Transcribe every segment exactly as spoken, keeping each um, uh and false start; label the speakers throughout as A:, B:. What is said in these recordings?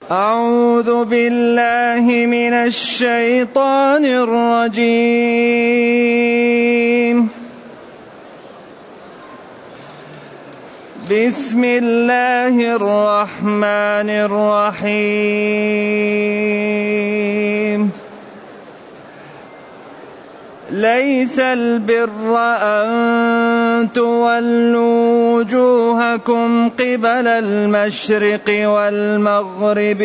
A: أعوذ بالله من الشيطان الرجيم. بسم الله الرحمن الرحيم. ليس البر أن تولوا وجوهكم قبل المشرق والمغرب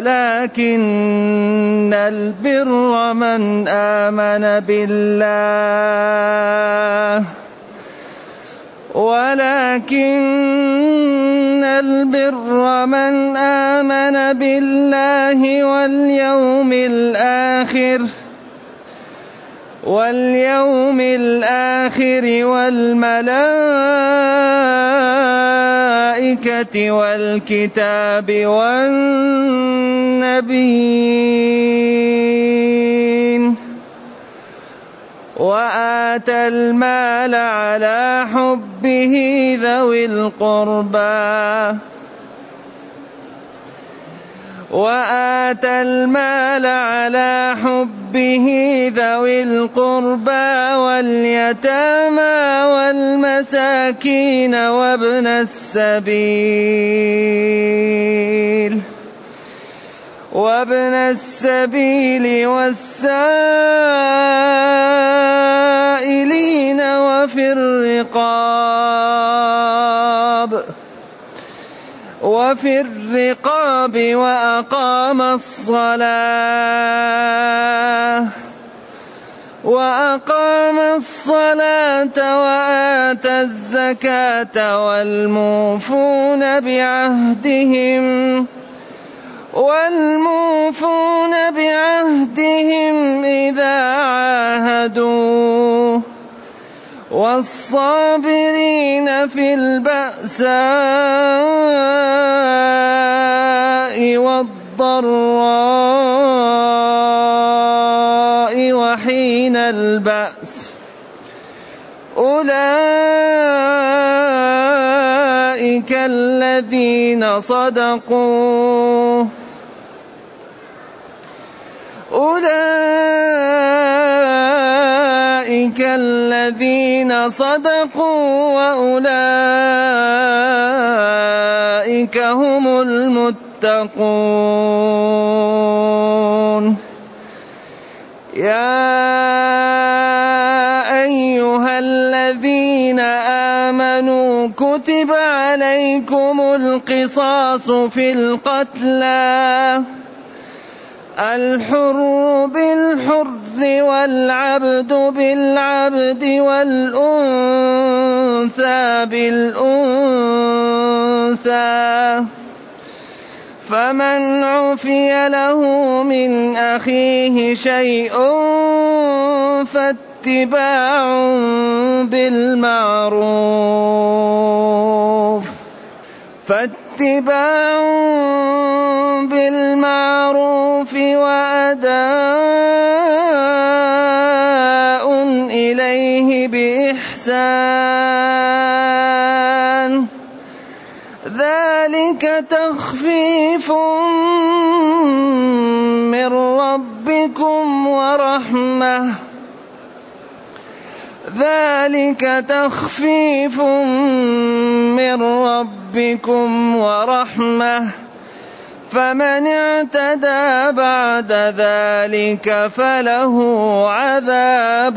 A: ولكن البر من آمن بالله ولكن البر من آمن بالله واليوم الآخر واليوم الآخر والملائكة والكتاب والنبيين وآتى المال على حبه ذوي القربى وآتى المال على حبه ذوي القربى واليتامى والمساكين وابن السبيل وابن السبيل والسائلين وفي الرقاب وفي الرقاب وأقام الصلاة وأقام الصلاة وآتى الزكاة والموفون بعهدهم والموفون بعهدهم إذا عاهدوا والصابرين في البأساء والضراء وحين البأس أولئك الذين صدقوا أولئك الذين صدقوا وأولئك هم المتقون. يا أيها الذين آمنوا كتب عليكم القصاص في القتلى الحر بالحر والعبد بالعبد والأنثى بالأنثى فمن عفي له من أخيه شيء فاتباع بالمعروف فاتباع بالمعروف وأداء إليه بإحسان ذلك تخفيف من ربكم ورحمة ذلك تخفيف من ربكم ورحمة فمن اعتدى بعد ذلك فله عذاب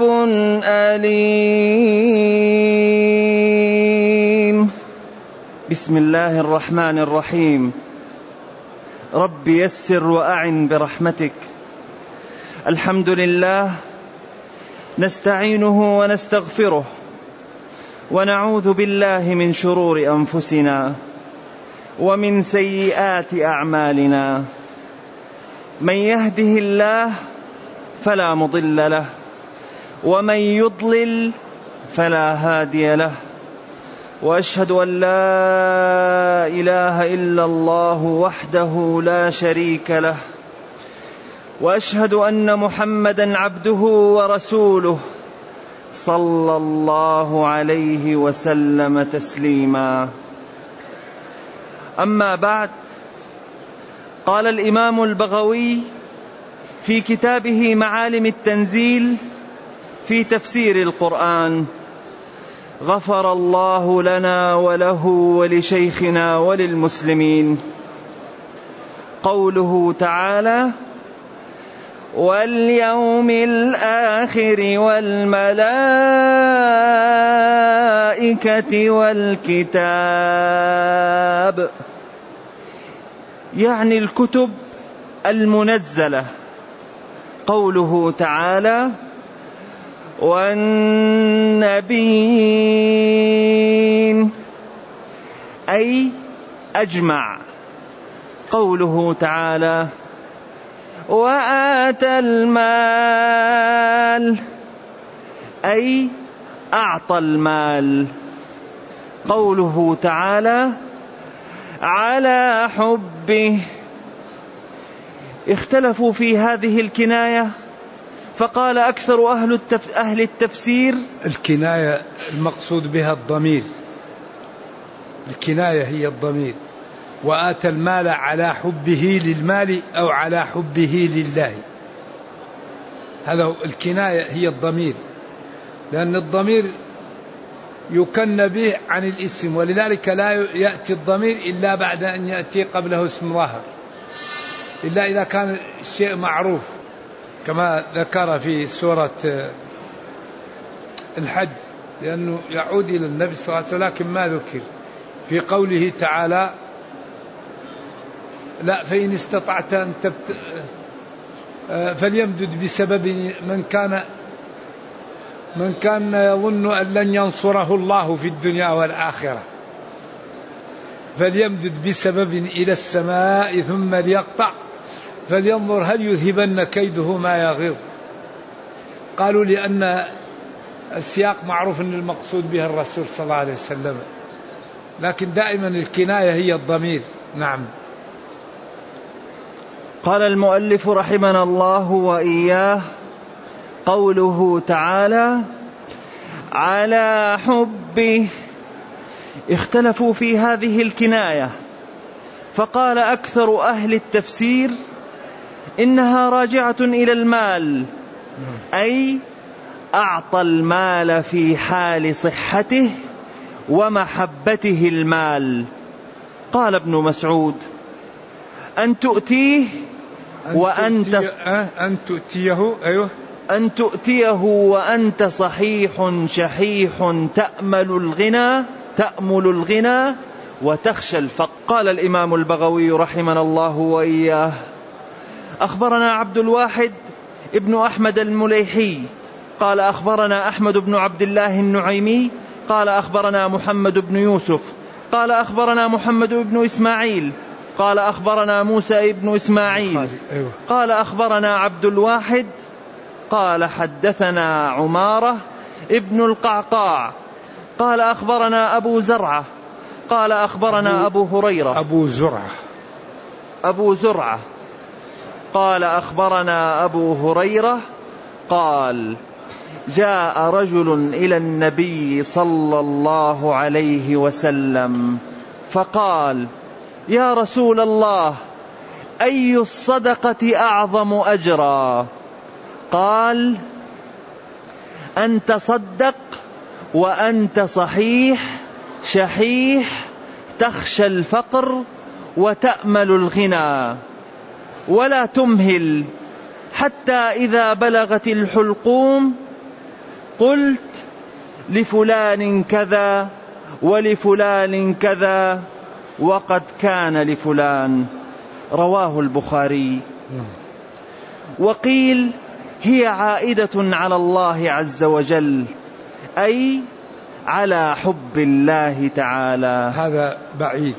A: أليم. بسم الله الرحمن الرحيم. رب يسر وأعن برحمتك. الحمد لله نستعينه ونستغفره ونعوذ بالله من شرور أنفسنا ومن سيئات أعمالنا من يهده الله فلا مضل له ومن يضلل فلا هادي له وأشهد أن لا إله إلا الله وحده لا شريك له وأشهد أن محمدا عبده ورسوله صلى الله عليه وسلم تسليما. أما بعد قال الإمام البغوي في كتابه معالم التنزيل في تفسير القرآن: غفر الله لنا وله ولشيخنا وللمسلمين. قوله تعالى: واليوم الآخر والملائكة والكتاب، يعني الكتب المنزلة. قوله تعالى: والنبيين، أي أجمع. قوله تعالى: وآتى المال، أي أعطى المال. قوله تعالى: على حبه. اختلفوا في هذه الكناية، فقال أكثر أهل, التف... أهل التفسير:
B: الكناية المقصود بها الضمير، الكناية هي الضمير. وآتى المال على حبه للمال أو على حبه لله، هذا الكناية هي الضمير، لأن الضمير يكن به عن الاسم، ولذلك لا يأتي الضمير إلا بعد أن يأتي قبله اسم ظاهر، إلا إذا كان الشيء معروف، كما ذكر في سورة الحج، لأنه يعود إلى النبي صلى الله عليه وسلم، لكن ما ذكر في قوله تعالى: لا فإن استطعت أن تبت... فليمدد بسبب من كان من كان يظن أن لن ينصره الله في الدنيا والآخرة، فليمدد بسبب إلى السماء ثم ليقطع فلينظر هل يذهبن كيده ما يغيظ. قالوا لأن السياق معروف أن المقصود به الرسول صلى الله عليه وسلم، لكن دائما الكناية هي الضمير. نعم.
A: قال المؤلف رحمنا الله وإياه: قوله تعالى: على حبه. اختلفوا في هذه الكناية، فقال أكثر أهل التفسير: إنها راجعة إلى المال، أي أعطى المال في حال صحته ومحبته المال. قال ابن مسعود: أن تؤتيه وأنت
B: أن تؤتيه أيوه
A: أن تؤتيه وأنت صحيح شحيح تأمل الغنى تأمل الغنى وتخشى الفقر. قال الإمام البغوي رحمنا الله وإياه: أخبرنا عبد الواحد ابن أحمد المليحي قال أخبرنا أحمد بن عبد الله النعيمي قال أخبرنا محمد بن يوسف قال أخبرنا محمد بن إسماعيل قال أخبرنا موسى بن إسماعيل قال أخبرنا عبد الواحد قال حدثنا عمارة ابن القعقاع قال أخبرنا أبو زرعة قال أخبرنا أبو, أبو هريرة
B: أبو زرعة
A: أبو زرعة قال أخبرنا أبو هريرة قال: جاء رجل إلى النبي صلى الله عليه وسلم فقال: يا رسول الله، أي الصدقة أعظم أجرا؟ قال: أن تصدق وأنت صحيح شحيح تخشى الفقر وتأمل الغنى، ولا تمهل حتى إذا بلغت الحلقوم قلت لفلان كذا ولفلان كذا وقد كان لفلان. رواه البخاري. وقيل هي عائدة على الله عز وجل، أي على حب الله تعالى.
B: هذا بعيد،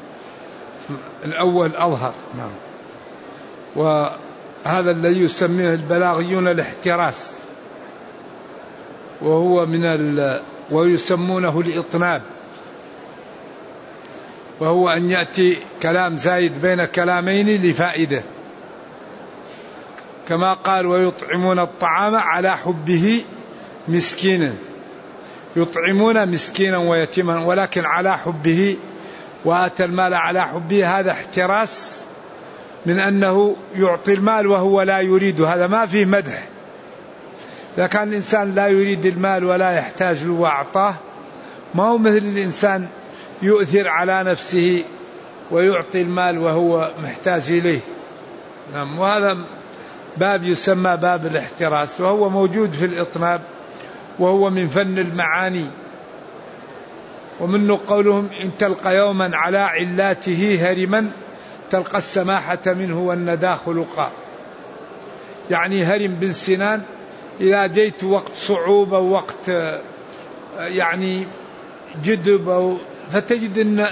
B: الأول أظهر. نعم. وهذا الذي يسميه البلاغيون الاحتراس، وهو من ال... ويسمونه الإطناب، وهو أن يأتي كلام زايد بين كلامين لفائدة، كما قال: ويطعمون الطعام على حبه مسكينا، يطعمون مسكينا ويتيما، ولكن على حبه. وآتى المال على حبه، هذا احتراس من أنه يعطي المال وهو لا يريد، هذا ما فيه مدح. إذا كان الإنسان لا يريد المال ولا يحتاج له وأعطاه، ما هو مثل الإنسان يؤثر على نفسه ويعطي المال وهو محتاج إليه. نعم. وهذا باب يسمى باب الاحتراس، وهو موجود في الإطناب، وهو من فن المعاني. ومنه قولهم إن تلقى يوما على علاته هرما تلقى السماحة منه والندى خلقا. يعني هرم بن سنان إذا جيت وقت صعوبة ووقت يعني جدب أو فتجد أن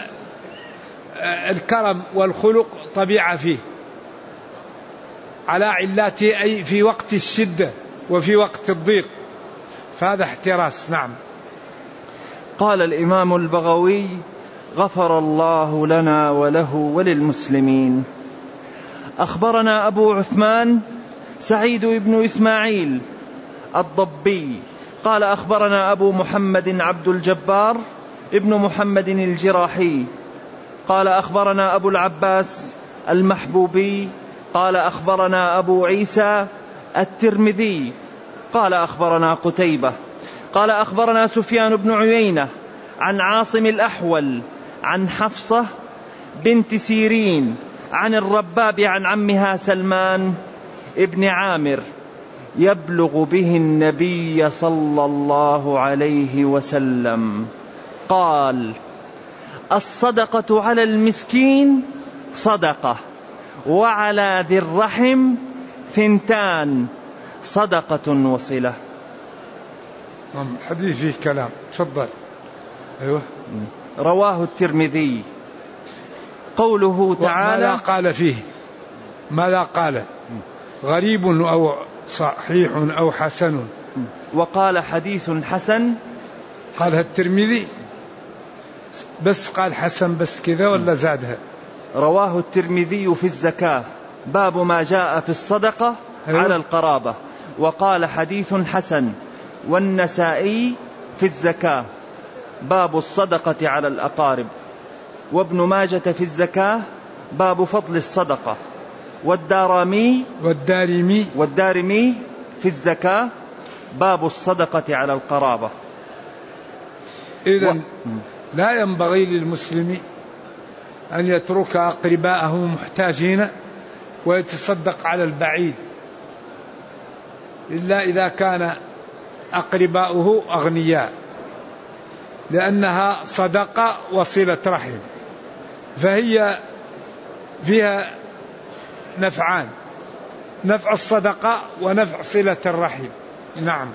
B: الكرم والخلق طبيعة فيه، على علاته أي في وقت الشدة وفي وقت الضيق، فهذا احتراس. نعم.
A: قال الإمام البغوي غفر الله لنا وله وللمسلمين. أخبرنا أبو عثمان سعيد بن إسماعيل الضبي قال أخبرنا أبو محمد عبد الجبار ابن محمد الجراحي قال أخبرنا أبو العباس المحبوبي قال أخبرنا أبو عيسى الترمذي قال أخبرنا قتيبة قال أخبرنا سفيان بن عيينة عن عاصم الأحول عن حفصة بنت سيرين عن الرباب عن عمها سلمان ابن عامر يبلغ به النبي صلى الله عليه وسلم قال الصدقة على المسكين صدقة وعلى ذي الرحم ثنتان صدقة وصلة.
B: حديث فيه كلام. تفضل. أيوه.
A: رواه الترمذي. قوله تعالى
B: ماذا قال فيه؟ ماذا قال؟ غريب أو صحيح أو حسن؟
A: وقال حديث حسن.
B: قالها الترمذي بس قال حسن بس كذا ولا زادها؟
A: رواه الترمذي في الزكاة باب ما جاء في الصدقة أيوه. على القرابة، وقال حديث حسن. والنسائي في الزكاة باب الصدقة على الأقارب، وابن ماجة في الزكاة باب فضل الصدقة، والدارمي
B: والدارمي
A: والدارمي في الزكاة باب الصدقة على القرابة.
B: إذن و... لا ينبغي للمسلم أن يترك أقرباءه محتاجين ويتصدق على البعيد إلا إذا كان أقرباؤه أغنياء، لأنها صدقة وصلة رحم، فهي فيها نفعان: نفع الصدقة ونفع صلة الرحم. نعم.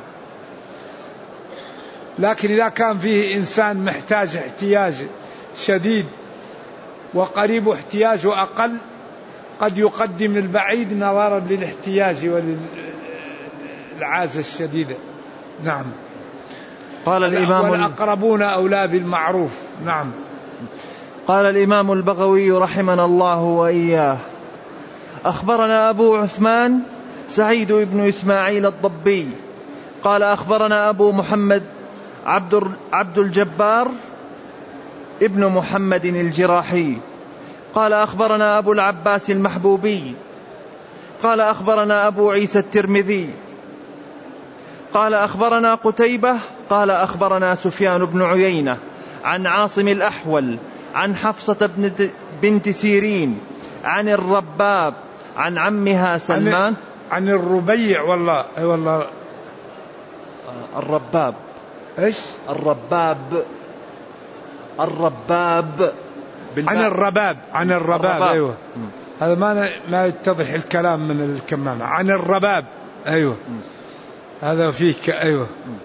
B: لكن إذا كان فيه إنسان محتاج احتياج شديد وقريب احتياجه أقل، قد يقدم البعيد نظرا للاحتياج وللعازة الشديدة. نعم.
A: قال الإمام
B: والأقربون أولى بالمعروف. نعم.
A: قال الإمام البغوي رحمنا الله وإياه: أخبرنا أبو عثمان سعيد بن إسماعيل الضبي قال أخبرنا أبو محمد عبد, عبد الجبار ابن محمد الجراحي قال أخبرنا أبو العباس المحبوبي قال أخبرنا أبو عيسى الترمذي قال أخبرنا قتيبة قال أخبرنا سفيان بن عيينة عن عاصم الأحول عن حفصة بنت سيرين عن الرباب عن عمها سلمان.
B: عن, عن الربيع والله أي والله
A: الرباب.
B: إيش
A: الرباب؟ الرباب
B: عن الرباب. عن الرباب, الرباب. أيوة. هذا ما ما يتضح الكلام من الكمامة. عن الرباب. أيوة. م. هذا فيك. أيوة. م.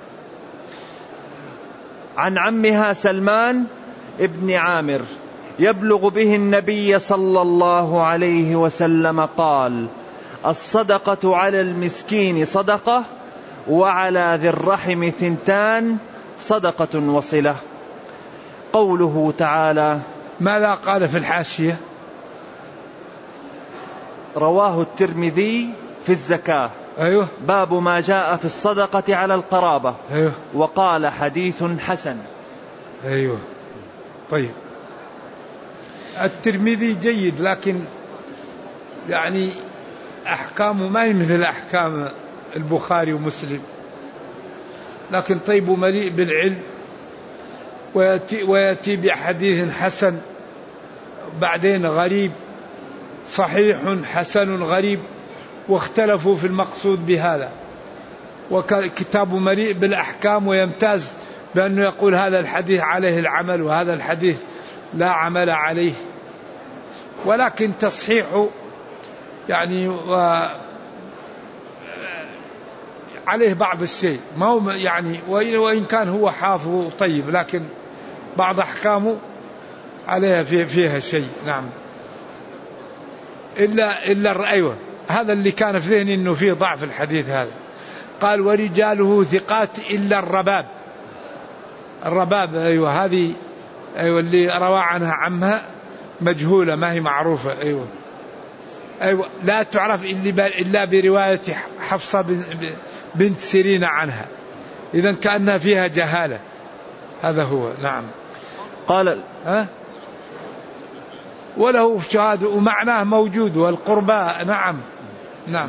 A: عن عمها سلمان ابن عامر يبلغ به النبي صلى الله عليه وسلم قال: الصدقة على المسكين صدقة وعلى ذي الرحم ثنتان صدقة وصلة. قوله تعالى.
B: ماذا قال في الحاشية؟
A: رواه الترمذي في الزكاة.
B: أيوه.
A: باب ما جاء في الصدقة على القرابة.
B: أيوه.
A: وقال حديث حسن.
B: أيوه. طيب. الترمذي جيد، لكن يعني أحكامه ما هي مثل أحكام البخاري ومسلم، لكن طيب مليء بالعلم، ويأتي, ويأتي بحديث حسن بعدين غريب، صحيح حسن غريب، واختلفوا في المقصود بهذا. وكتاب مليء بالأحكام، ويمتاز بأنه يقول هذا الحديث عليه العمل وهذا الحديث لا عمل عليه. ولكن تصحيحه يعني و عليه بعض الشيء، ما هو يعني وإن كان هو حافظ طيب، لكن بعض أحكامه عليها في فيها شيء. نعم. إلا إلا أيوة، هذا اللي كان في ذهني إنه فيه ضعف الحديث هذا. قال ورجاله ثقات إلا الرباب. الرباب أيوة هذه أيوة اللي روى عنها عمها مجهولة، ما هي معروفة. أيوة أيوة لا تعرف إلا برواية حفصة بنت سيرين عنها، إذا كأنها فيها جهالة. هذا هو. نعم.
A: قال
B: ها وله شهادة ومعناه موجود، والقرباء. نعم نعم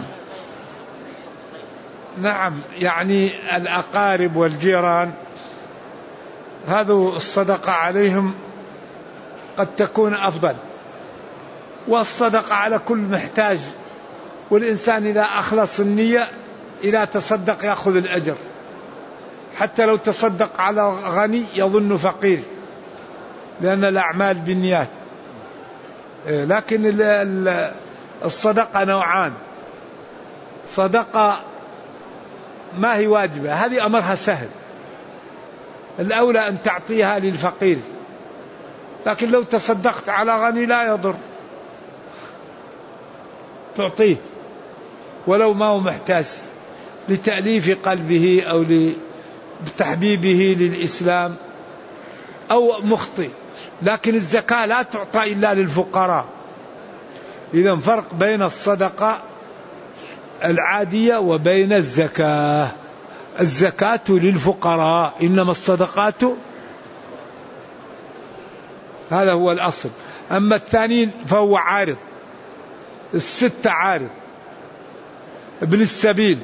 B: نعم يعني الأقارب والجيران، هذا الصدقة عليهم قد تكون أفضل، والصدقة على كل محتاج. والإنسان إذا أخلص النية إذا تصدق يأخذ الأجر، حتى لو تصدق على غني يظن فقير، لأن الأعمال بالنيات. لكن الصدقة نوعان: صدقة ما هي واجبة، هذه أمرها سهل، الأولى أن تعطيها للفقير، لكن لو تصدقت على غني لا يضر، تعطيه ولو ما هو محتاج، لتأليف قلبه أو لتحبيبه للإسلام أو مخطئ. لكن الزكاة لا تعطى إلا للفقراء. إذن فرق بين الصدقة العادية وبين الزكاة. الزكاة للفقراء، إنما الصدقات، هذا هو الأصل. أما الثاني فهو عارض، الستة عارض: ابن السبيل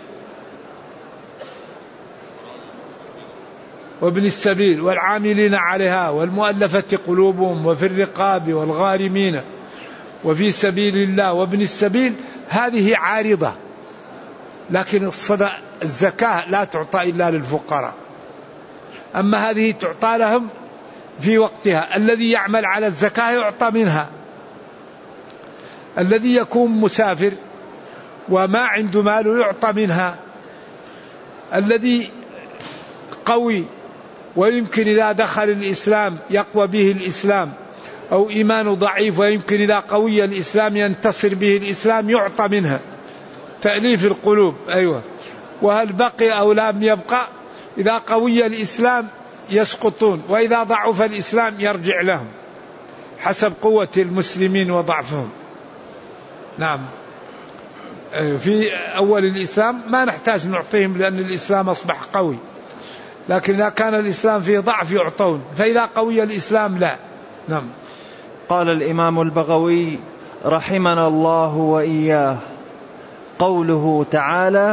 B: وابن السبيل والعاملين عليها والمؤلفة قلوبهم وفي الرقاب والغارمين وفي سبيل الله وابن السبيل، هذه عارضة. لكن الصدقة الزكاة لا تعطى إلا للفقراء، أما هذه تعطى لهم في وقتها. الذي يعمل على الزكاة يعطى منها، الذي يكون مسافر وما عنده مال يعطى منها، الذي قوي ويمكن إذا دخل الإسلام يقوى به الإسلام، أو إيمانه ضعيف ويمكن إذا قوي الإسلام ينتصر به الإسلام، يعطى منها، تأليف القلوب. أيوة. وهل بقي أو لم يبقى، إذا قوي الإسلام يسقطون، وإذا ضعف الإسلام يرجع لهم حسب قوة المسلمين وضعفهم. نعم. في أول الإسلام ما نحتاج نعطيهم لأن الإسلام أصبح قوي، لكن إذا كان الإسلام فيه ضعف يعطون، فإذا قوي الإسلام لا. نعم.
A: قال الإمام البغوي رحمنا الله وإياه: قوله تعالى: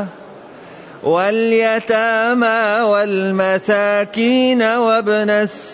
A: واليتامى والمساكين وابن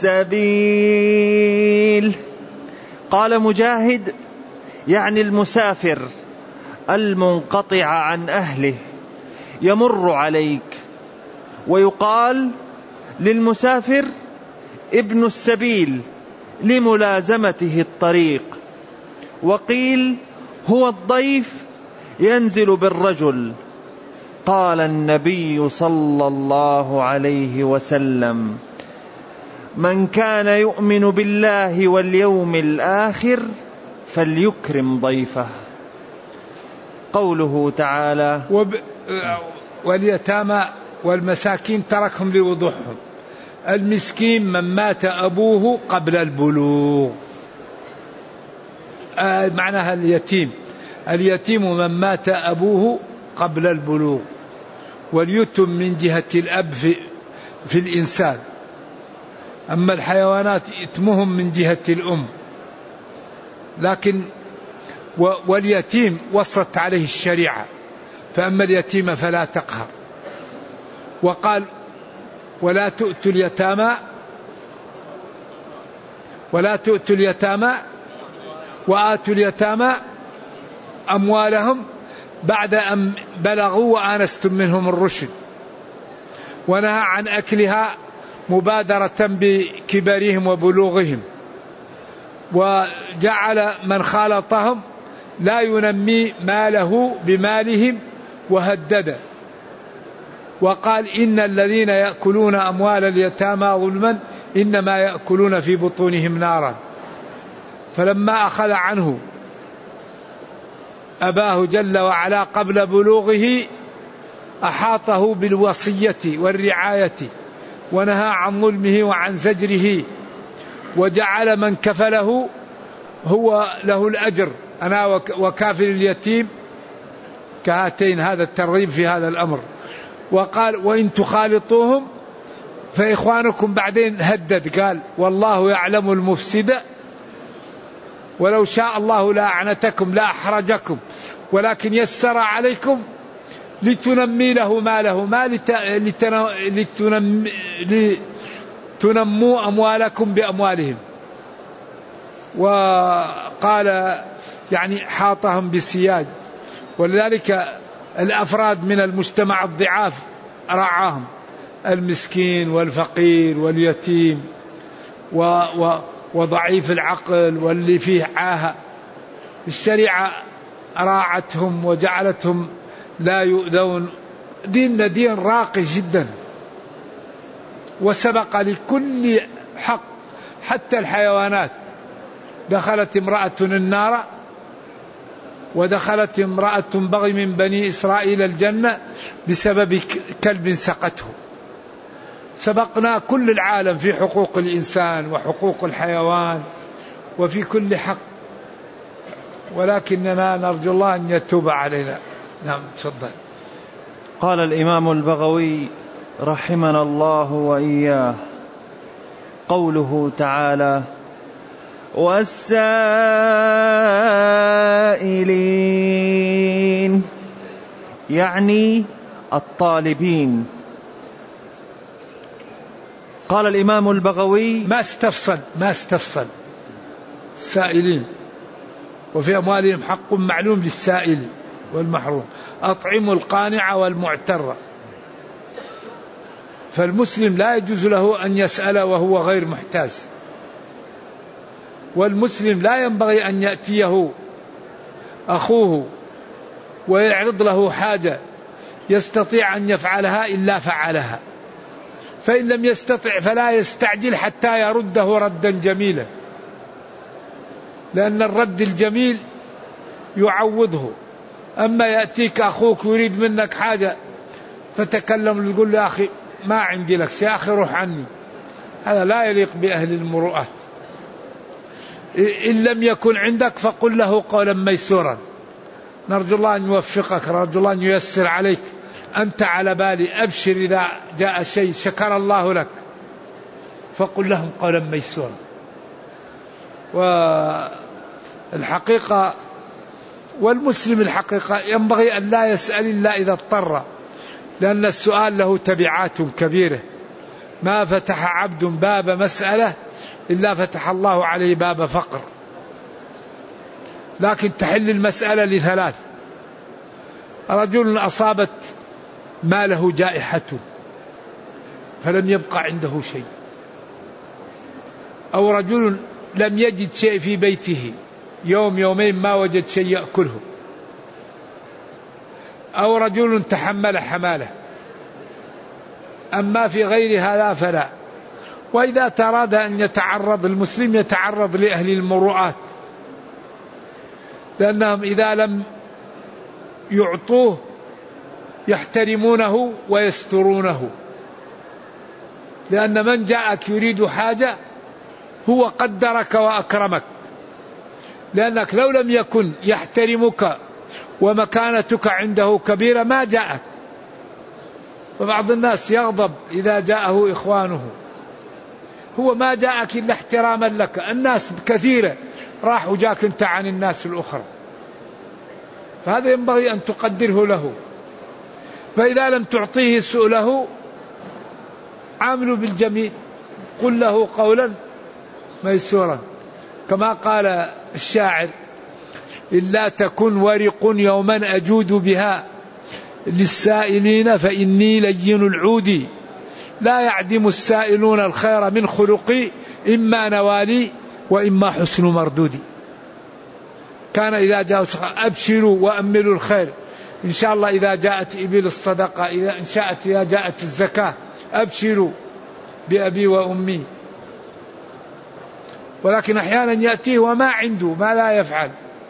A: السبيل. قال مجاهد: يعني المسافر المنقطع عن أهله يمر عليك. ويقال للمسافر ابن السبيل لملازمته الطريق. وقيل هو الضيف ينزل بالرجل. قال النبي صلى الله عليه وسلم: من كان يؤمن بالله واليوم الآخر فليكرم ضيفه. قوله تعالى:
B: وب... واليتامى والمساكين تركهم لوضوحهم. المسكين من مات أبوه قبل البلوغ، آه معناها اليتيم. اليتيم من مات أبوه قبل البلوغ، واليتم من جهة الأب في, في الإنسان. أما الحيوانات يتمهم من جهة الأم. لكن واليتيم وصت عليه الشريعة، فأما اليتيم فلا تقهر. وقال ولا تؤتوا اليتامى ولا تؤتوا اليتامى وآتوا اليتامى أموالهم بعد أن بلغوا وآنستم منهم الرشد، ونهى عن أكلها مبادرة بكبرهم وبلوغهم، وجعل من خالطهم لا ينمي ماله بمالهم وهدد. وقال إن الذين يأكلون أموال اليتامى ظلما إنما يأكلون في بطونهم نارا. فلما أخذ عنه أباه جل وعلا قبل بلوغه أحاطه بالوصية والرعاية، ونهى عن ظلمه وعن زجره، وجعل من كفله هو له الأجر، أنا وكافل اليتيم كهاتين. هذا الترغيب في هذا الأمر. وقال وإن تخالطوهم فإخوانكم. بعدين هدد قال والله يعلم المفسد ولو شاء الله لأعنتكم لا أحرجكم ولكن يسر عليكم لتنمي له ماله ما لتنموا أموالكم بأموالهم. وقال يعني حاطهم بسياج، ولذلك الأفراد من المجتمع الضعاف رعاهم، المسكين والفقير واليتيم و و وضعيف العقل واللي فيه عاهة. الشريعة راعتهم وجعلتهم لا يؤذون. ديننا دين راقي جدا، وسبق لكل حق حتى الحيوانات. دخلت امرأة النار ودخلت امرأة بغي من بني إسرائيل الجنة بسبب كلب سقته. سبقنا كل العالم في حقوق الإنسان وحقوق الحيوان وفي كل حق، ولكننا نرجو الله أن يتوب علينا. نعم تفضل.
A: قال الإمام البغوي رحمنا الله وإياه: قوله تعالى: والسائلين، يعني الطالبين. قال الإمام البغوي
B: ما استفصل ما استفصل السائلين، وفي أموالهم حق معلوم للسائل والمحروم، أطعموا القانع والمعتر. فالمسلم لا يجوز له أن يسأل وهو غير محتاج، والمسلم لا ينبغي أن يأتيه أخوه ويعرض له حاجة يستطيع أن يفعلها إلا فعلها، فإن لم يستطع فلا يستعجل حتى يرده ردا جميلا، لأن الرد الجميل يعوضه. أما يأتيك أخوك يريد منك حاجة فتكلم تقول له يا أخي ما عندي لك يا أخي روح عني، هذا لا يليق بأهل المروءات. إن لم يكن عندك فقل له قولا ميسورا، نرجو الله أن يوفقك، نرجو الله أن ييسر عليك، أنت على بالي، أبشر إذا جاء شيء شكر الله لك، فقل لهم قولا ميسورا. والحقيقة والمسلم الحقيقة ينبغي أن لا يسأل إلا إذا اضطر، لأن السؤال له تبعات كبيرة. ما فتح عبد باب مسألة إلا فتح الله عليه باب فقر. لكن تحل المسألة لثلاث: رجل أصابت ماله جائحة فلم يبقى عنده شيء، أو رجل لم يجد شيء في بيته يوم يومين ما وجد شيء يأكله، أو رجل تحمل حماله. أما في غير هذا فلا. وإذا تراد أن يتعرض المسلم يتعرض لأهل المروءات، لأنهم إذا لم يعطوه يحترمونه ويسترونه، لأن من جاءك يريد حاجة هو قدرك وأكرمك، لأنك لو لم يكن يحترمك ومكانتك عنده كبيرة ما جاءك. فبعض الناس يغضب إذا جاءه إخوانه، هو ما جاءك إلا احتراما لك. الناس كثيرة راح وجاك أنت عن الناس الأخرى، فهذا ينبغي أن تقدره له. فإذا لم تعطيه سؤله عامله بالجميل، قل له قولا ميسورا، كما قال الشاعر: إلا تكن ورق يوما أجود بها للسائلين فإني لين العود، لا يعدم السائلون الخير من خلقي، إما نوالي وإما حسن مردودي. كان إذا جاء أبشروا وأملوا الخير، إن شاء الله إذا جاءت إبل الصدقة، إذا إن شاءت إذا جاءت الزكاة، أبشروا بأبي وأمي. ولكن أحيانا يأتيه وما عنده، ما لا يفعل.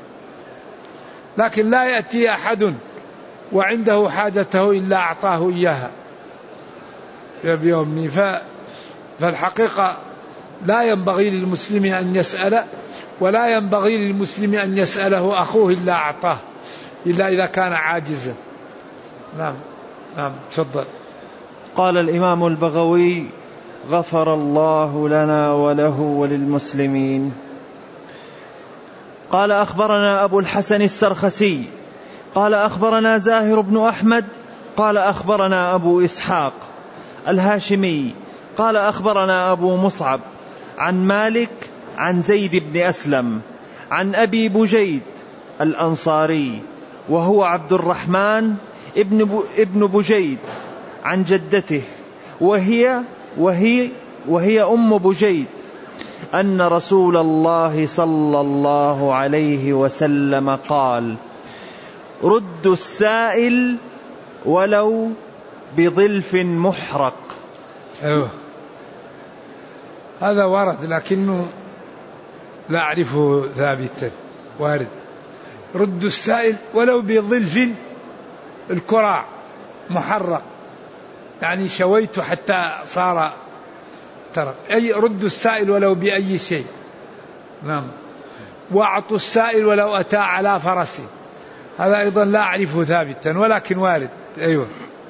B: لكن لا يأتي أحد وعنده حاجته إلا أعطاه إياها بأبي وأمي. فالحقيقة لا ينبغي للمسلم أن يسأل، ولا ينبغي للمسلم أن يسأله أخوه إلا أعطاه، إلا إذا كان عاجزا. نعم نعم تفضل.
A: قال الإمام البغوي: غفر الله لنا وله وللمسلمين. قال: أخبرنا أبو الحسن السرخسي قال: أخبرنا زاهر بن أحمد قال: أخبرنا أبو إسحاق الهاشمي قال: أخبرنا أبو مصعب عن مالك عن زيد بن أسلم عن أبي بجيد الأنصاري وهو عبد الرحمن ابن ابن بجيد عن جدته وهي وهي وهي أم بجيد أن رسول الله صلى الله عليه وسلم قال: ردوا السائل ولو بظلف محرق.
B: أيوه هذا ورد لكنه لا أعرفه ثابتا. وارد ردوا السائل ولو بظلف، الكراع محرق يعني شويته حتى صار ترق، أي ردوا السائل ولو بأي شيء. نعم. واعطوا السائل ولو أتى على فرسه، هذا أيضا لا أعرفه ثابتا ولكن وارد. أيوه.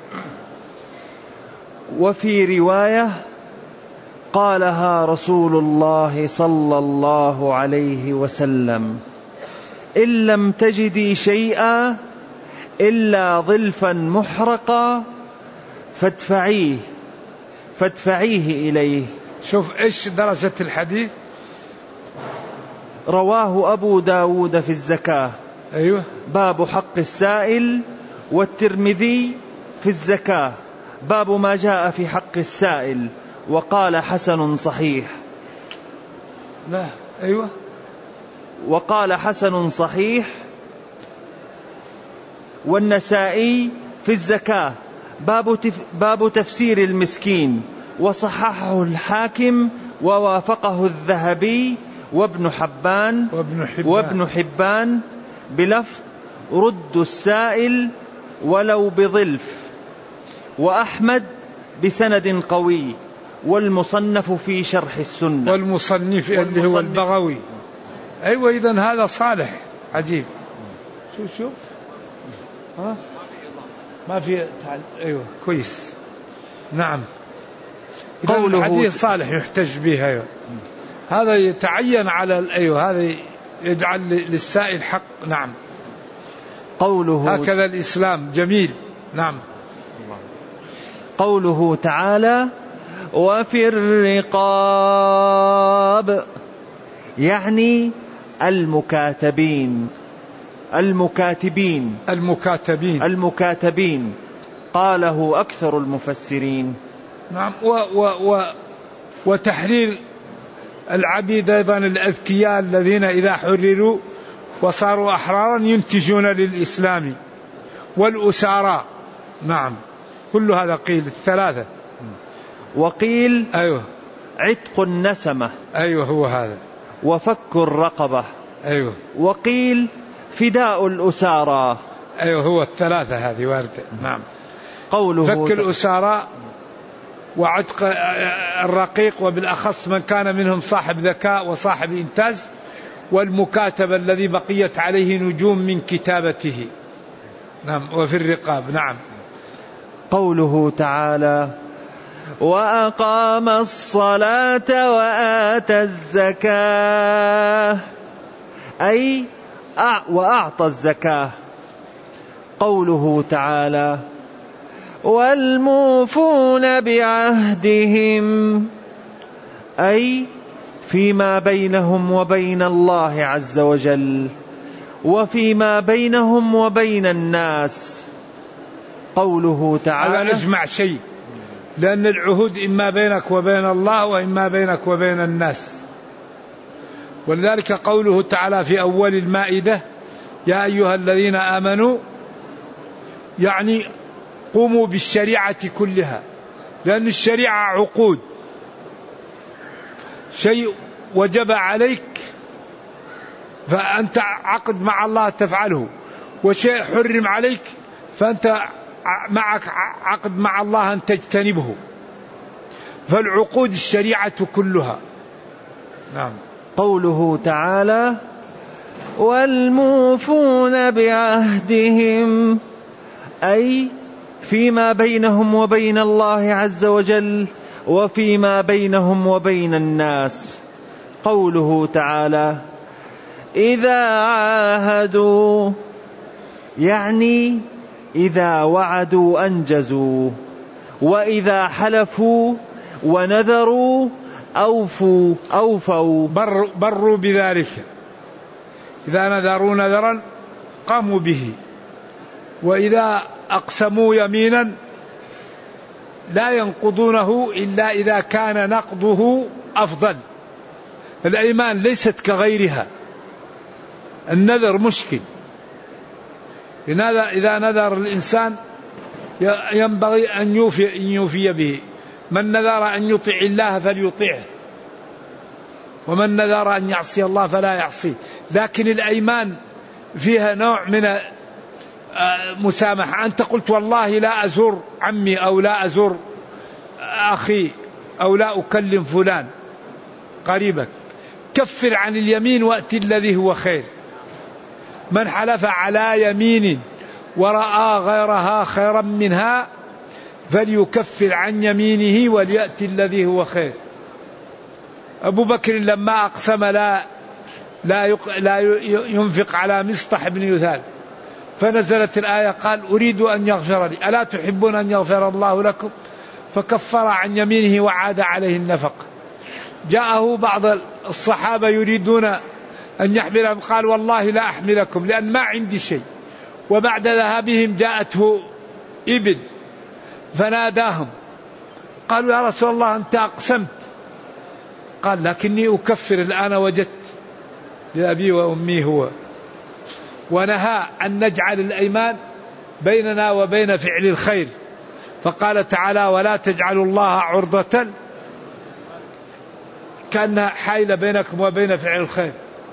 A: وفي رواية: قالها رسول الله صلى الله عليه وسلم: إن لم تجدي شيئا إلا ظلفا محرقا فادفعيه فادفعيه إليه.
B: شوف إيش درجة الحديث.
A: رواه أبو داود في الزكاة.
B: أيوه.
A: باب حق السائل، والترمذي في الزكاة باب ما جاء في حق السائل، وقال حسن صحيح.
B: لا. أيوه.
A: وقال حسن صحيح. والنسائي في الزكاة باب, تف باب تفسير المسكين، وصححه الحاكم ووافقه الذهبي وابن حبان
B: وابن حبان,
A: وابن حبان بلفظ: ردوا السائل ولو بظلف. وأحمد بسند قوي، والمصنف في شرح السنة.
B: والمصنف اللي هو البغوي. أيوة إذن هذا صالح عجيب. شوف شوف ها ما في تعال. أيوة كويس. نعم. قوله الحديث صالح يحتج به. أيوة. هذا يتعين على أيوة هذا يجعل للسائل حق. نعم.
A: قوله
B: هكذا الإسلام جميل. نعم.
A: قوله تعالى: وفي الرقاب، يعني المكاتبين المكاتبين
B: المكاتبين
A: المكاتبين قاله أكثر المفسرين.
B: نعم. و و و وتحرير العبيد أيضا الأذكياء الذين إذا حرروا وصاروا أحرارا ينتجون للإسلام، والأسارى. نعم. كل هذا قيل الثلاثة.
A: وقيل
B: أيوه
A: عتق النسمة.
B: أيوه هو هذا.
A: وفك الرقبة.
B: أيوه.
A: وقيل فداء الأسارى.
B: أيوه هو الثلاثة هذه واردة. نعم.
A: قوله
B: فك الأسارى وعتق الرقيق، وبالأخص من كان منهم صاحب ذكاء وصاحب إنتاج، والمكاتب الذي بقيت عليه نجوم من كتابته. نعم. وفي الرقاب. نعم.
A: قوله تعالى: وأقام الصلاة وآتى الزكاة، أي وأعطى الزكاة. قوله تعالى والموفون بعهدهم، أي فيما بينهم وبين الله عز وجل وفيما بينهم وبين الناس. قوله تعالى
B: هذا أجمع شيء، لأن العهود إما بينك وبين الله وإما بينك وبين الناس. ولذلك قوله تعالى في أول المائدة يا أيها الذين آمنوا، يعني قوموا بالشريعة كلها، لأن الشريعة عقود، شيء وجب عليك فأنت عقد مع الله تفعله، وشيء حرم عليك فأنت معك عقد مع الله أن تجتنبه. فالعقود الشريعة كلها. نعم.
A: قوله تعالى والموفون بعهدهم، أي فيما بينهم وبين الله عز وجل وفيما بينهم وبين الناس. قوله تعالى إذا عاهدوا، يعني إذا وعدوا أنجزوا، وإذا حلفوا ونذروا أوفوا أوفوا
B: بروا, بروا بذلك. إذا نذروا نذرا قاموا به، وإذا أقسموا يمينا لا ينقضونه إلا إذا كان نقضه أفضل. الأيمان ليست كغيرها، النذر مشكل. لماذا؟ إذا نذر الإنسان ينبغي أن يوفي, أن يوفي به. من نذر أن يطيع الله فليطيعه، ومن نذر أن يعصي الله فلا يعصيه. لكن الأيمان فيها نوع من مسامحة. أنت قلت والله لا أزور عمي أو لا أزور أخي أو لا أكلم فلان قريبك، كفر عن اليمين وأتي الذي هو خير. من حلف على يمين ورأى غيرها خيرا منها فليكفر عن يمينه وليأتي الذي هو خير. أبو بكر لما أقسم لا لا لا ينفق على مصطح بن يثال، فنزلت الآية قال أريد أن يغفر لي، ألا تحبون أن يغفر الله لكم؟ فكفر عن يمينه وعاد عليه النفق. جاءه بعض الصحابة يريدون أن يحملهم، قال والله لا أحملكم لأن ما عندي شيء. وبعد ذهابهم جاءته إبل فناداهم، قالوا يا رسول الله أنت أقسمت، قال لكني أكفر الآن وجدت لأبي وأمي هو. ونهى أن نجعل الأيمان بيننا وبين فعل الخير، فقال تعالى ولا تجعلوا الله عرضة، كأنها حائلة بينكم وبين فعل الخير.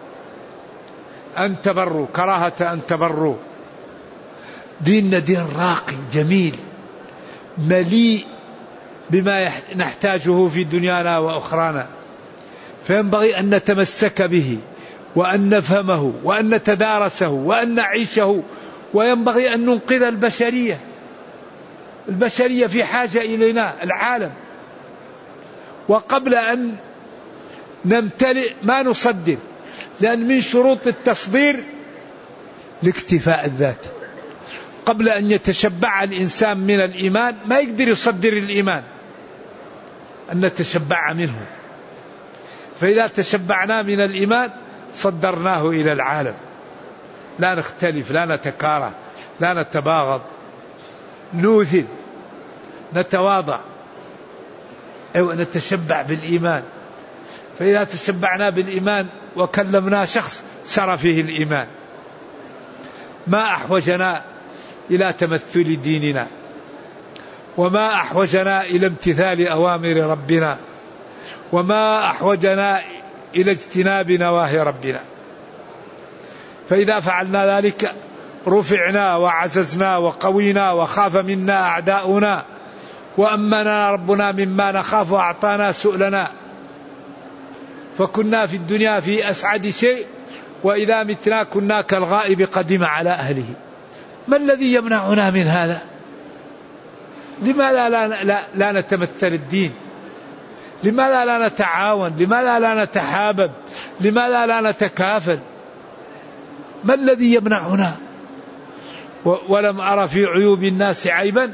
B: أن تبروا، كراهة أن تبروا. ديننا دين راقي جميل مليء بما نحتاجه في دنيانا وأخرانا، فينبغي أن نتمسك به وأن نفهمه وأن نتدارسه وأن نعيشه. وينبغي أن ننقذ البشرية. البشرية في حاجة إلينا، العالم. وقبل أن نمتلئ ما نصدر، لأن من شروط التصدير لاكتفاء الذات. قبل أن يتشبع الإنسان من الإيمان ما يقدر يصدر الإيمان، أن نتشبع منه. فإذا تشبعنا من الإيمان صدرناه إلى العالم، لا نختلف، لا نتكاره، لا نتباغض، نوذل، نتواضع، أو نتشبع بالإيمان. فإذا تشبعنا بالإيمان وكلمنا شخص سر فيه الإيمان. ما أحوجنا إلى تمثل ديننا، وما أحوجنا إلى امتثال أوامر ربنا، وما أحوجنا إلى اجتناب نواهي ربنا. فإذا فعلنا ذلك رفعنا وعززنا وقوينا وخاف منا أعداؤنا وأمنا ربنا مما نخاف وأعطانا سؤلنا. فكنا في الدنيا في أسعد شيء، وإذا متنا كنا كالغائب قدم على أهله. ما الذي يمنعنا من هذا؟ لماذا لا, لا, لا نتمثل الدين؟ لماذا لا نتعاون؟ لماذا لا نتحابب؟ لماذا لا نتكافل؟ ما الذي يمنعنا؟ ولم أرى في عيوب الناس عيبا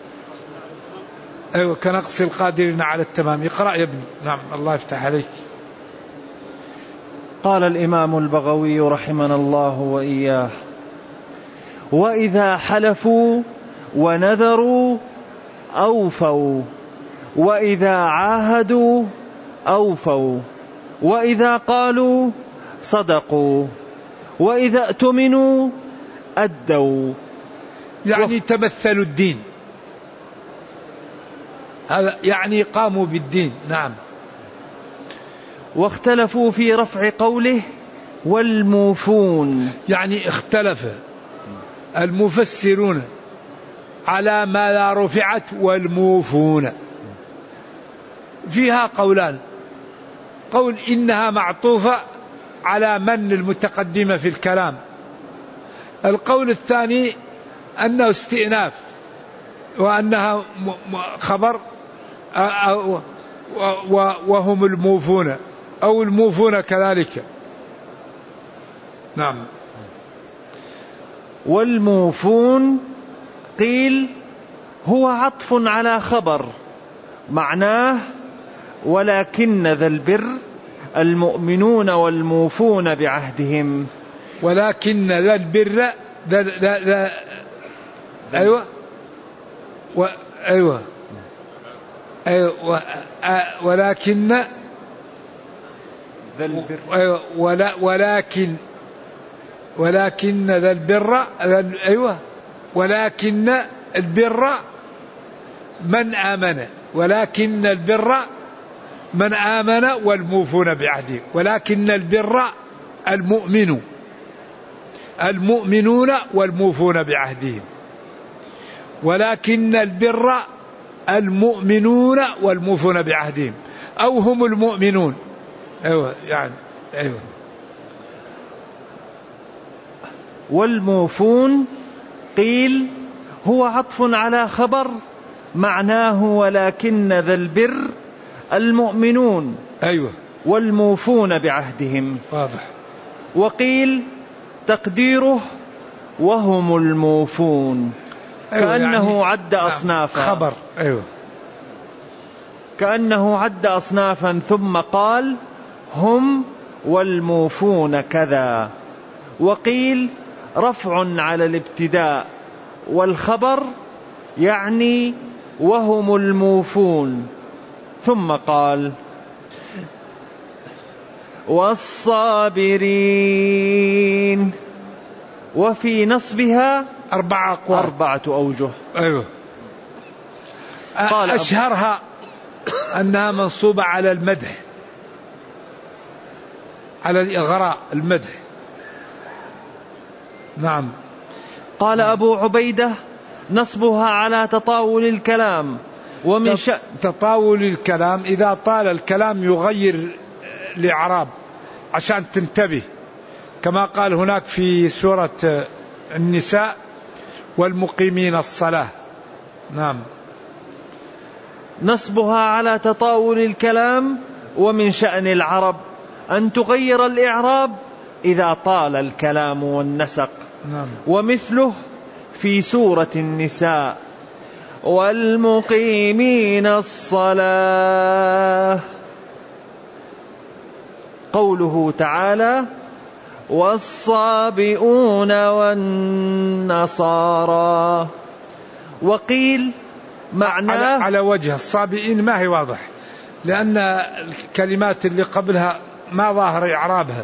B: أيوة كنقص القادرين على التمام. اقرأ يا ابني. نعم الله يفتح عليك.
A: قال الإمام البغوي رحمنا الله وإياه: وإذا حلفوا ونذروا أوفوا، وإذا عاهدوا أوفوا، وإذا قالوا صدقوا، وإذا اؤتمنوا أدوا.
B: يعني و... تمثلوا الدين، هذا يعني قاموا بالدين. نعم.
A: واختلفوا في رفع قوله والموفون،
B: يعني اختلف المفسرون على ما لا رفعت والموفون، فيها قولان: قول إنها معطوفة على من المتقدمة في الكلام، القول الثاني أنه استئناف وأنها خبر وهم الموفون أو الموفون كذلك. نعم.
A: والموفون قيل هو عطف على خبر معناه ولكن ذا البر المؤمنون والموفون بعهدهم.
B: ولكن ذا البر ذا ذا ذا أيوة و أيوة أيوة ولكن
A: ذا البر
B: أيوة ولا ولكن ولكن ذا البر أيوة ولكن البر من آمن، ولكن البر من آمن والموفون بعهده، ولكن البر المؤمن المؤمنون والموفون بعهدهم، ولكن البر المؤمنون والموفون بعهدهم أو هم المؤمنون. أيوة يعني أيوة.
A: والموفون قيل هو عطف على خبر معناه ولكن ذا البر المؤمنون
B: أيوة
A: والموفون بعهدهم.
B: واضح.
A: وقيل تقديره وهم الموفون. أيوة كأنه يعني عد أصنافا
B: خبر. أيوة
A: كأنه عد أصنافا ثم قال هم والموفون كذا. وقيل رفع على الابتداء والخبر يعني وهم الموفون، ثم قال والصابرين، وفي نصبها
B: أربعة أقوال
A: أربعة أوجه.
B: أيوة. قال أشهرها أنها منصوبة على المدح، على الإغراء المدح. نعم.
A: قال أبو عبيدة نصبها على تطاول الكلام، ومن شأن
B: تطاول الكلام إذا طال الكلام يغير الإعراب عشان تنتبه، كما قال هناك في سورة النساء والمقيمين الصلاة. نعم.
A: نصبها على تطاول الكلام، ومن شأن العرب أن تغير الإعراب إذا طال الكلام والنسق.
B: نعم.
A: ومثله في سورة النساء والمقيمين الصلاة قوله تعالى والصابئون والنصارى. وقيل معناه
B: على, على وجه الصابئين ما هي واضح، لأن الكلمات اللي قبلها ما ظاهر إعرابها.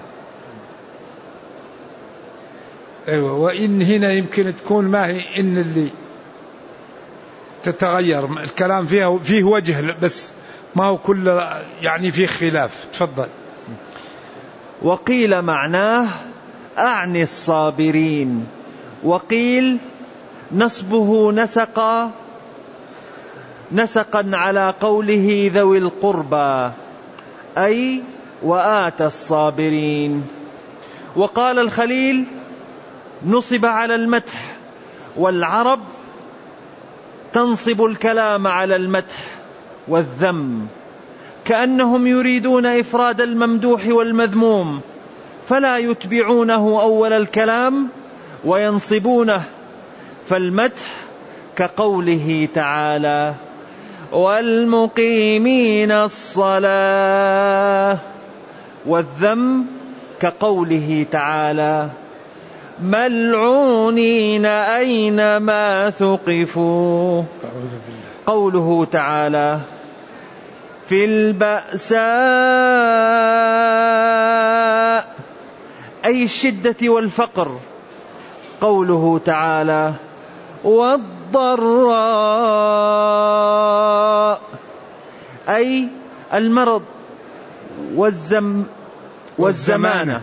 B: أيوة. وإن هنا يمكن تكون ما هي إن اللي تتغير الكلام فيها فيه وجه بس ما هو كل يعني فيه خلاف. تفضل.
A: وقيل معناه أعني الصابرين. وقيل نصبه نسقا نسقا على قوله ذوي القربى أي وآتى الصابرين. وقال الخليل نصب على المدح، والعرب تنصب الكلام على المدح والذم، كأنهم يريدون إفراد الممدوح والمذموم فلا يتبعونه أول الكلام وينصبونه فالمدح كقوله تعالى والمقيمين الصلاة، والذم كقوله تعالى ملعونين أينما ثقفوا. قوله تعالى في البأساء أي الشدة والفقر. قوله تعالى والضراء أي المرض والزم والزمانة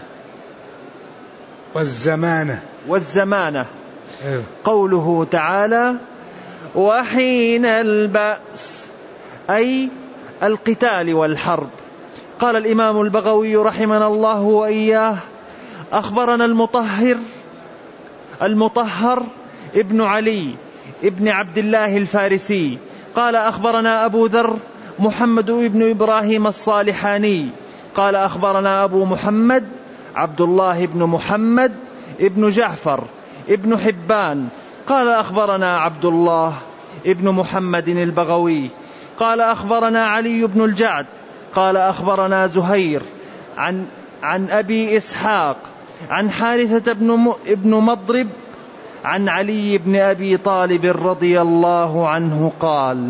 B: والزمانة
A: والزمانة.
B: أيوه.
A: قوله تعالى وحين البأس أي القتال والحرب. قال الإمام البغوي رحمنا الله وإياه أخبرنا المطهر المطهر ابن علي ابن عبد الله الفارسي قال أخبرنا أبو ذر محمد ابن إبراهيم الصالحاني قال أخبرنا أبو محمد عبد الله بن محمد ابن جعفر ابن حبان قال أخبرنا عبد الله ابن محمد البغوي قال أخبرنا علي بن الجعد قال أخبرنا زهير عن عن أبي إسحاق عن حارثة بن ابن مضرب عن علي بن أبي طالب رضي الله عنه قال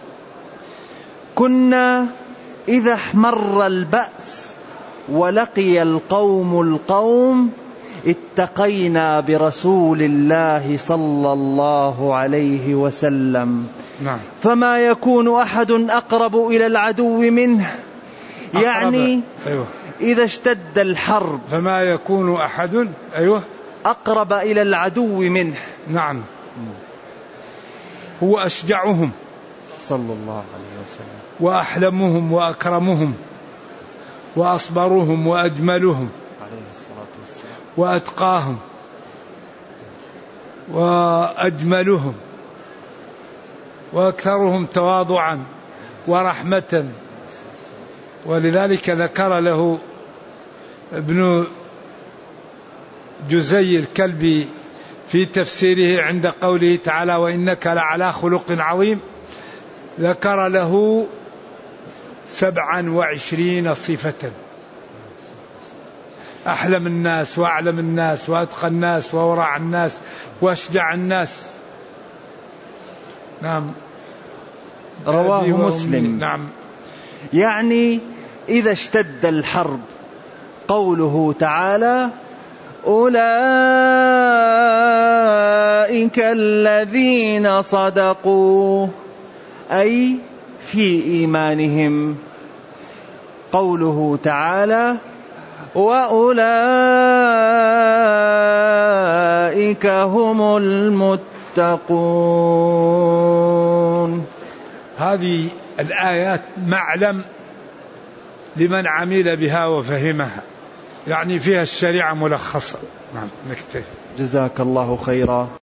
A: كنا إذا احمر البأس ولقي القوم القوم اتقينا برسول الله صلى الله عليه وسلم.
B: نعم.
A: فما يكون أحد أقرب إلى العدو منه، يعني
B: أيوة.
A: إذا اشتد الحرب
B: فما يكون أحد أيوة
A: أقرب إلى العدو منه.
B: نعم. هو أشجعهم
A: صلى الله عليه وسلم
B: وأحلمهم وأكرمهم وأصبرهم وأجملهم
A: عليه الصلاة والسلام
B: وأتقاهم وأجملهم وأكثرهم تواضعا ورحمة. ولذلك ذكر له ابن جزي الكلبي في تفسيره عند قوله تعالى وإنك لعلى خلق عظيم، ذكر له سبعا وعشرين صفة: أحلم الناس وأعلم الناس وأتقى الناس وورع الناس وأشجع الناس. نعم.
A: رواه مسلم.
B: نعم.
A: يعني إذا اشتد الحرب. قوله تعالى أولئك الذين صدقوا أي في إيمانهم. قوله تعالى وأولئك هم المتقون.
B: هذه الآيات معلم لمن عمل بها وفهمها، يعني فيها الشريعة ملخصة. نعم. نكتفي.
A: جزاك الله خيرا.